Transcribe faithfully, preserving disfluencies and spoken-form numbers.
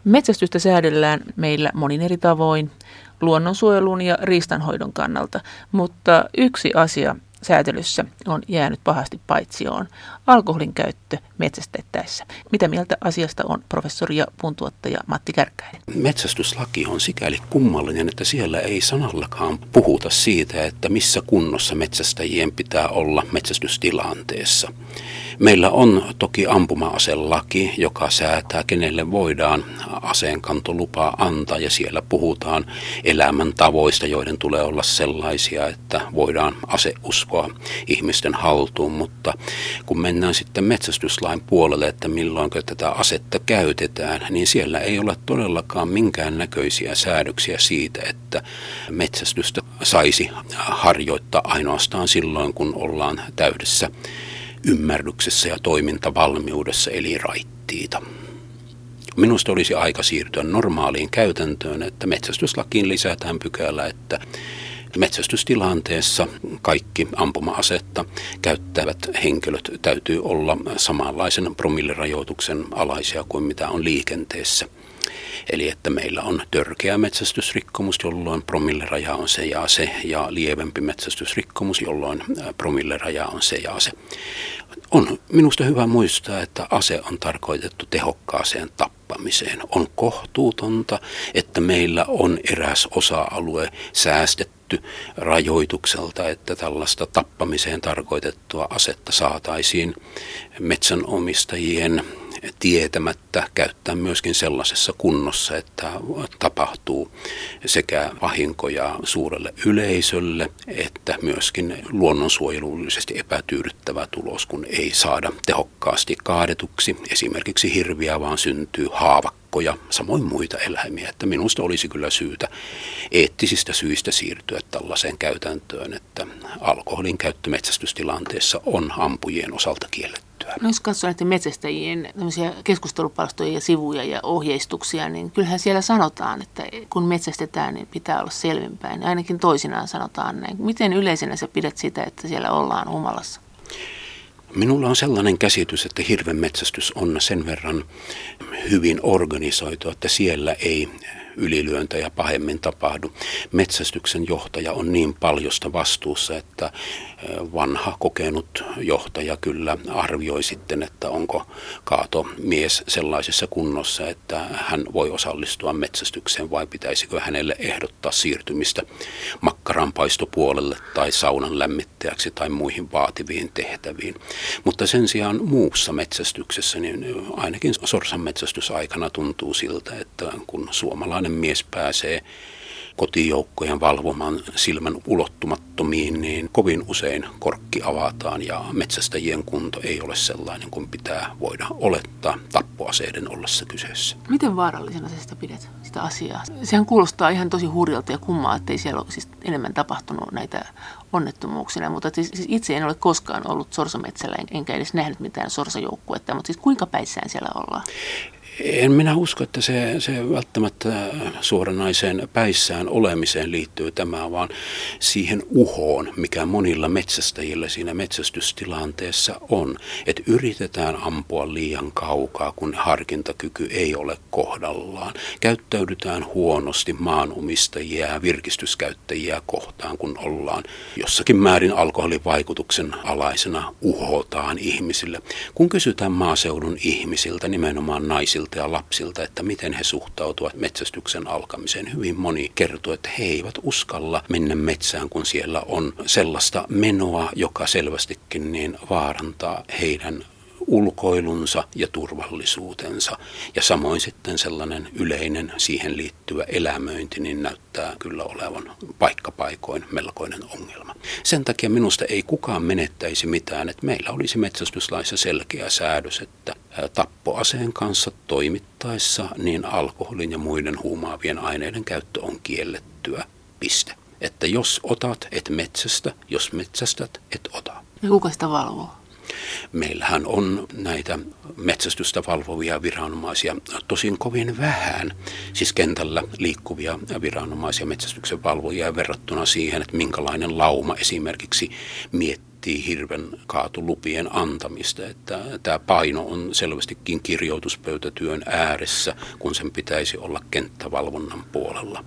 Metsästystä säädellään meillä monin eri tavoin luonnonsuojelun ja riistanhoidon kannalta, mutta yksi asia säätelyssä on jäänyt pahasti paitsioon: alkoholin käyttö metsästettäessä. Mitä mieltä asiasta on professori ja puuntuottaja Matti Kärkkäinen? Metsästyslaki on sikäli kummallinen, että siellä ei sanallakaan puhuta siitä, että missä kunnossa metsästäjien pitää olla metsästystilanteessa. Meillä on toki ampuma-aselaki, joka säätää, kenelle voidaan aseenkantolupa antaa, ja siellä puhutaan elämäntavoista, joiden tulee olla sellaisia, että voidaan aseuskoa ihmisten haltuun, mutta kun mennään sitten metsästyslain puolelle, että milloin tätä asetta käytetään, niin siellä ei ole todellakaan minkään näköisiä säädöksiä siitä, että metsästystä saisi harjoittaa ainoastaan silloin, kun ollaan täydessä ymmärryksessä ja toimintavalmiudessa, eli raittiita. Minusta olisi aika siirtyä normaaliin käytäntöön, että metsästyslakiin lisätään pykälä, että metsästystilanteessa kaikki ampuma-asetta käyttävät henkilöt täytyy olla samanlaisen promillerajoituksen alaisia kuin mitä on liikenteessä. Eli että meillä on törkeä metsästysrikkomus, jolloin promilleraja on se ja se, ja lievempi metsästysrikkomus, jolloin promilleraja on se ja se. On minusta hyvä muistaa, että ase on tarkoitettu tehokkaaseen tappamiseen. On kohtuutonta, että meillä on eräs osa-alue säästetty rajoitukselta, että tällaista tappamiseen tarkoitettua asetta saataisiin metsänomistajien tietämättä käyttää myöskin sellaisessa kunnossa, että tapahtuu sekä vahinkoja suurelle yleisölle että myöskin luonnonsuojelullisesti epätyydyttävä tulos, kun ei saada tehokkaasti kaadetuksi. Esimerkiksi hirviä, vaan syntyy haavakkoja, samoin muita eläimiä. Että minusta olisi kyllä syytä eettisistä syistä siirtyä tällaiseen käytäntöön, että alkoholin käyttö metsästystilanteessa on ampujien osalta kielletty. No jos katsoo näiden metsästäjien keskustelupalstoja ja sivuja ja ohjeistuksia, niin kyllähän siellä sanotaan, että kun metsästetään, niin pitää olla selvinpäin. Ainakin toisinaan sanotaan näin. Miten yleisenä sä pidät sitä, että siellä ollaan humalassa? Minulla on sellainen käsitys, että hirvenmetsästys on sen verran hyvin organisoitu, että siellä ei ylilyöntöjä pahemmin tapahdu. Metsästyksen johtaja on niin paljosta vastuussa, että vanha kokenut johtaja kyllä arvioi sitten, että onko kaatomies sellaisessa kunnossa, että hän voi osallistua metsästykseen, vai pitäisikö hänelle ehdottaa siirtymistä makkaranpaistopuolelle tai saunan lämmittäjäksi tai muihin vaativiin tehtäviin. Mutta sen sijaan muussa metsästyksessä, niin ainakin sorsan metsästysaikana tuntuu siltä, että kun suomalainen mies pääsee kotijoukkojen valvomaan silmän ulottumattomiin, niin kovin usein korkki avataan ja metsästäjien kunto ei ole sellainen kuin pitää voida olettaa tappoaseiden ollessa kyseessä. Miten vaarallisena sä sitä pidät, sitä asiaa? Sehän kuulostaa ihan tosi hurjalta ja kummaa, ettei siellä ole siis enemmän tapahtunut näitä onnettomuuksina, mutta siis itse en ole koskaan ollut sorsametsällä, enkä edes nähnyt mitään sorsajoukkuetta, mutta siis kuinka päissään siellä ollaan? En minä usko, että se, se välttämättä suoranaiseen päissään olemiseen liittyy tämä, vaan siihen uhoon, mikä monilla metsästäjillä siinä metsästystilanteessa on. Että yritetään ampua liian kaukaa, kun harkintakyky ei ole kohdallaan. Käyttäydytään huonosti maanomistajia ja virkistyskäyttäjiä kohtaan, kun ollaan jossakin määrin alkoholin vaikutuksen alaisena, uhotaan ihmisille. Kun kysytään maaseudun ihmisiltä, nimenomaan naisilta ja lapsilta, että miten he suhtautuvat metsästyksen alkamiseen. Hyvin moni kertoo, että he eivät uskalla mennä metsään, kun siellä on sellaista menoa, joka selvästikin niin vaarantaa heidän ulkoilunsa ja turvallisuutensa. Ja samoin sitten sellainen yleinen siihen liittyvä elämöinti niin näyttää kyllä olevan paikkapaikoin melkoinen ongelma. Sen takia minusta ei kukaan menettäisi mitään, että meillä olisi metsästyslaissa selkeä säädös, että tappoaseen kanssa toimittaessa niin alkoholin ja muiden huumaavien aineiden käyttö on kiellettyä. Piste. Että jos otat, et metsästä, jos metsästät, et ota. Ja kuka sitä valvoo? Meillähän on näitä metsästystä valvovia viranomaisia tosin kovin vähän, siis kentällä liikkuvia viranomaisia metsästyksen valvojia verrattuna siihen, että minkälainen lauma esimerkiksi miettii miettii hirven kaatolupien antamista, että tämä paino on selvästikin kirjoituspöytätyön ääressä, kun sen pitäisi olla kenttävalvonnan puolella.